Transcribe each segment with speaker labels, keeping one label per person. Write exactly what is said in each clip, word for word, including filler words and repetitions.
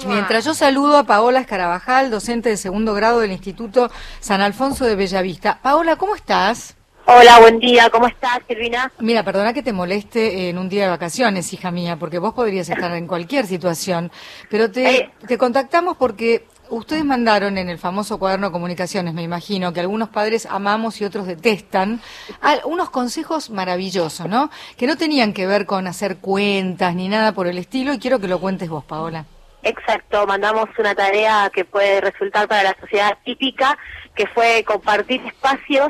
Speaker 1: Mientras yo saludo a Paola Escarabajal, docente de segundo grado del Instituto San Alfonso de Bellavista. Paola, ¿cómo estás?
Speaker 2: Hola, buen día, ¿cómo estás, Silvina?
Speaker 1: Mira, perdona que te moleste en un día de vacaciones, hija mía, porque vos podrías estar en cualquier situación, pero te,
Speaker 2: Eh.
Speaker 1: te contactamos porque ustedes mandaron en el famoso cuaderno de comunicaciones, me imagino, que algunos padres amamos y otros detestan, a- unos consejos maravillosos, ¿no? Que no tenían que ver con hacer cuentas ni nada por el estilo, y quiero que lo cuentes vos, Paola.
Speaker 2: Exacto, mandamos una tarea que puede resultar para la sociedad típica, que fue compartir espacios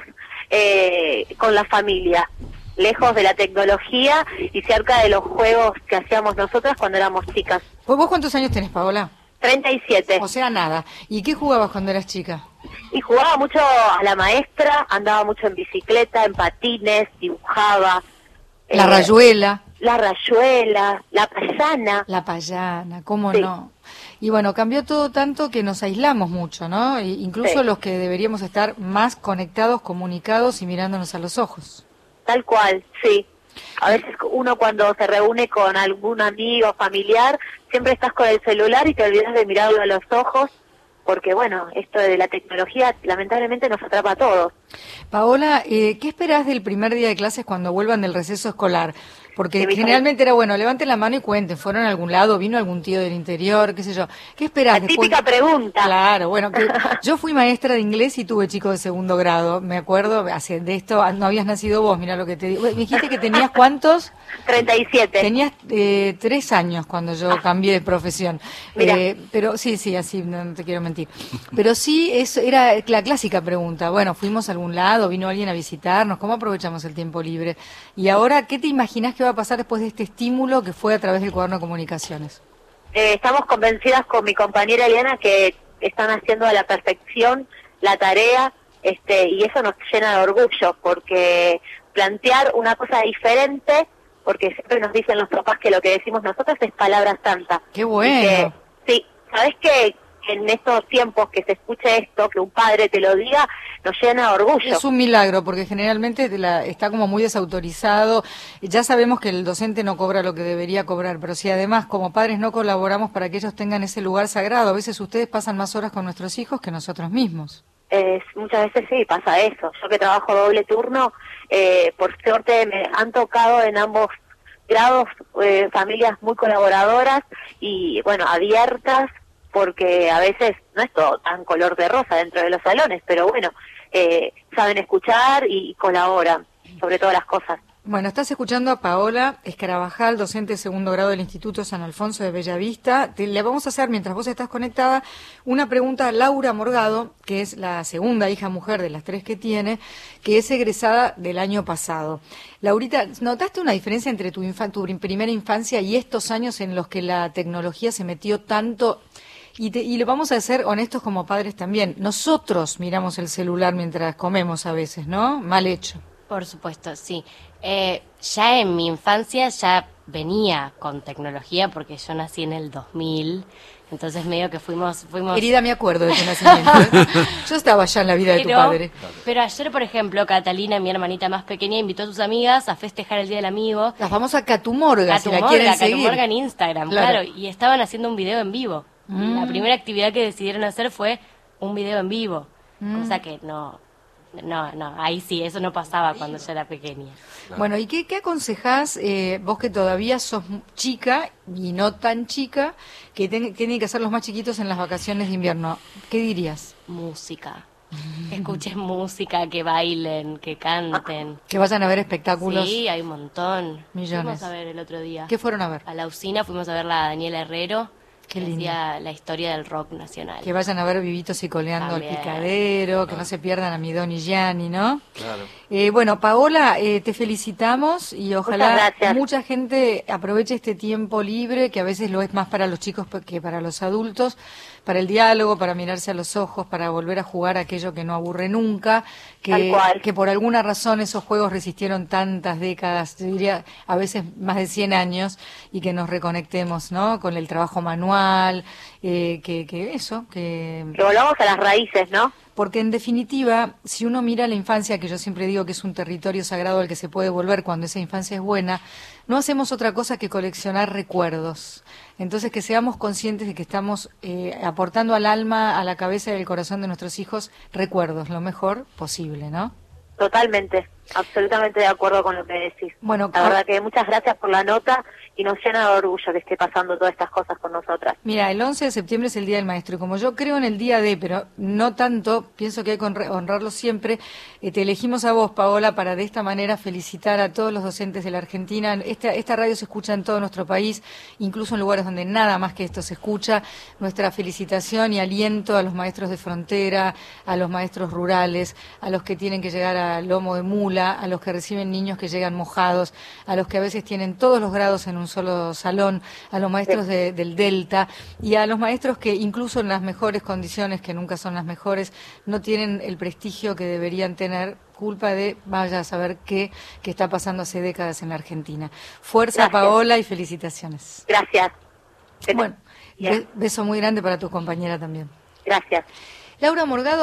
Speaker 2: eh, con la familia, lejos de la tecnología y cerca de los juegos que hacíamos nosotras cuando éramos chicas.
Speaker 1: ¿Vos vos cuántos años tenés, Paola?
Speaker 2: treinta y siete.
Speaker 1: O sea, nada. ¿Y qué jugabas cuando eras chica?
Speaker 2: Y jugaba mucho a la maestra, andaba mucho en bicicleta, en patines, dibujaba.
Speaker 1: La
Speaker 2: eh,
Speaker 1: rayuela.
Speaker 2: La rayuela, la payana.
Speaker 1: La payana, ¿cómo
Speaker 2: Sí.
Speaker 1: no? Y bueno, cambió todo tanto que nos aislamos mucho, ¿no? E incluso
Speaker 2: Sí.
Speaker 1: los que deberíamos estar más conectados, comunicados y mirándonos a los ojos.
Speaker 2: Tal cual, sí. A veces uno cuando se reúne con algún amigo familiar, siempre estás con el celular y te olvidas de mirarlo a los ojos, porque bueno, esto de la tecnología lamentablemente nos atrapa a todos.
Speaker 1: Paola, eh, ¿qué esperás del primer día de clases cuando vuelvan del receso escolar? Porque
Speaker 2: Sí, mi
Speaker 1: generalmente era, bueno, levanten la mano y cuenten, ¿fueron a algún lado? ¿Vino algún tío del interior? ¿Qué sé yo? ¿Qué esperás
Speaker 2: La
Speaker 1: después?
Speaker 2: típica pregunta.
Speaker 1: Claro, bueno, que yo fui maestra de inglés y tuve chicos de segundo grado, me acuerdo, hace, de esto no habías nacido vos, mira lo que te digo. Me dijiste que tenías ¿cuántos?
Speaker 2: treinta y siete.
Speaker 1: Tenías eh, tres años cuando yo cambié de profesión.
Speaker 2: Mirá.
Speaker 1: Eh, pero sí, sí, así, no, no te quiero mentir. Pero sí, eso era la clásica pregunta. Bueno, fuimos a algún lado, vino alguien a visitarnos, ¿cómo aprovechamos el tiempo libre? Y ahora, ¿qué te imaginas que va a pasar después de este estímulo que fue a través del cuaderno de comunicaciones?
Speaker 2: Eh, estamos convencidas con mi compañera Eliana que están haciendo a la perfección la tarea, este, y eso nos llena de orgullo, porque plantear una cosa diferente, porque siempre nos dicen los papás que lo que decimos nosotros es palabra santa.
Speaker 1: ¡Qué bueno!
Speaker 2: Y que, sí, ¿sabés que en estos tiempos que se escuche esto, que un padre te lo diga, nos llena de orgullo?
Speaker 1: Es un milagro, porque generalmente la- está como muy desautorizado. Ya sabemos que el docente no cobra lo que debería cobrar, pero si además como padres no colaboramos para que ellos tengan ese lugar sagrado, a veces ustedes pasan más horas con nuestros hijos que nosotros mismos.
Speaker 2: Eh, muchas veces sí, pasa eso. Yo que trabajo doble turno, eh, por suerte me han tocado en ambos grados eh, familias muy colaboradoras y, bueno, abiertas, porque a veces no es todo tan color de rosa dentro de los salones, pero bueno, eh, saben escuchar y colaboran sobre todas las cosas.
Speaker 1: Bueno, estás escuchando a Paola Escarabajal, docente de segundo grado del Instituto San Alfonso de Bellavista. Te, le vamos a hacer, mientras vos estás conectada, una pregunta a Laura Morgado, que es la segunda hija mujer de las tres que tiene, que es egresada del año pasado. Laurita, ¿notaste una diferencia entre tu, infa- tu primera infancia y estos años en los que la tecnología se metió tanto? Y, te, y le vamos a ser honestos como padres también. Nosotros miramos el celular mientras comemos a veces, ¿no? Mal hecho.
Speaker 3: Por supuesto, sí. Eh, ya en mi infancia ya venía con tecnología porque yo nací en el dos mil, entonces medio que fuimos... fuimos...
Speaker 1: Querida, me acuerdo de tu nacimiento. ¿eh? Yo estaba ya en la vida de tu
Speaker 3: Pero,
Speaker 1: padre.
Speaker 3: pero ayer, por ejemplo, Catalina, mi hermanita más pequeña, invitó a sus amigas a festejar el Día del Amigo.
Speaker 1: La famosa Catumorga, si la
Speaker 3: Catumorga,
Speaker 1: quieren seguir.
Speaker 3: Catumorga en Instagram,
Speaker 1: Claro.
Speaker 3: claro. Y estaban haciendo un video en vivo.
Speaker 1: Mm.
Speaker 3: La primera actividad que decidieron hacer fue un video en vivo.
Speaker 1: Mm.
Speaker 3: Cosa que no... No, no, ahí sí, eso no pasaba cuando yo era pequeña.
Speaker 1: Bueno, ¿y qué, qué aconsejás, eh, vos que todavía sos chica y no tan chica, que ten- tienen que ser los más chiquitos en las vacaciones de invierno? ¿Qué dirías?
Speaker 3: Música. Que escuchen música, que bailen, que canten.
Speaker 1: Que vayan a ver espectáculos.
Speaker 3: Sí, hay un montón.
Speaker 1: Millones.
Speaker 3: Fuimos a ver el otro día.
Speaker 1: ¿Qué fueron a ver?
Speaker 3: A la usina fuimos a ver la Daniela Herrero.
Speaker 1: Qué
Speaker 3: que
Speaker 1: lindo.
Speaker 3: hacía la historia del rock nacional.
Speaker 1: Que vayan a ver Vivitos y Coleando al
Speaker 3: También.
Speaker 1: Picadero, que no se pierdan a mi Don y Gianni, ¿no?
Speaker 4: Claro.
Speaker 1: Eh, bueno, Paola, eh, te felicitamos y ojalá
Speaker 2: Muchas gracias.
Speaker 1: mucha gente aproveche este tiempo libre, que a veces lo es más para los chicos que para los adultos, para el diálogo, para mirarse a los ojos, para volver a jugar aquello que no aburre nunca,
Speaker 2: Tal
Speaker 1: que,
Speaker 2: cual.
Speaker 1: que por alguna razón esos juegos resistieron tantas décadas, yo diría a veces más de cien años, y que nos reconectemos, ¿no? Con el trabajo manual. manual, eh, que, que eso, que...
Speaker 2: Que volvamos a las raíces, ¿no?
Speaker 1: Porque en definitiva, si uno mira la infancia, que yo siempre digo que es un territorio sagrado al que se puede volver cuando esa infancia es buena, no hacemos otra cosa que coleccionar recuerdos. Entonces, que seamos conscientes de que estamos eh, aportando al alma, a la cabeza y al corazón de nuestros hijos recuerdos, lo mejor posible, ¿no?
Speaker 2: Totalmente, absolutamente de acuerdo con lo que decís.
Speaker 1: Bueno,
Speaker 2: la verdad que muchas gracias por la nota y nos llena de orgullo que esté pasando todas estas cosas con nosotras.
Speaker 1: Mira, el once de septiembre es el Día del Maestro y como yo creo en el Día de, pero no tanto, pienso que hay que honrarlo siempre, eh, te elegimos a vos, Paola, para de esta manera felicitar a todos los docentes de la Argentina. Esta, esta radio se escucha en todo nuestro país, incluso en lugares donde nada más que esto se escucha. Nuestra felicitación y aliento a los maestros de frontera, a los maestros rurales, a los que tienen que llegar a lomo de mula, a los que reciben niños que llegan mojados, a los que a veces tienen todos los grados en un solo salón, a los maestros de, del Delta y a los maestros que incluso en las mejores condiciones, que nunca son las mejores, no tienen el prestigio que deberían tener, culpa de vaya a saber qué, qué está pasando hace décadas en la Argentina. Fuerza, gracias. Paola, y felicitaciones.
Speaker 2: Gracias.
Speaker 1: Bueno, be- beso muy grande para tu compañera también.
Speaker 2: Gracias.
Speaker 1: Laura Morgado.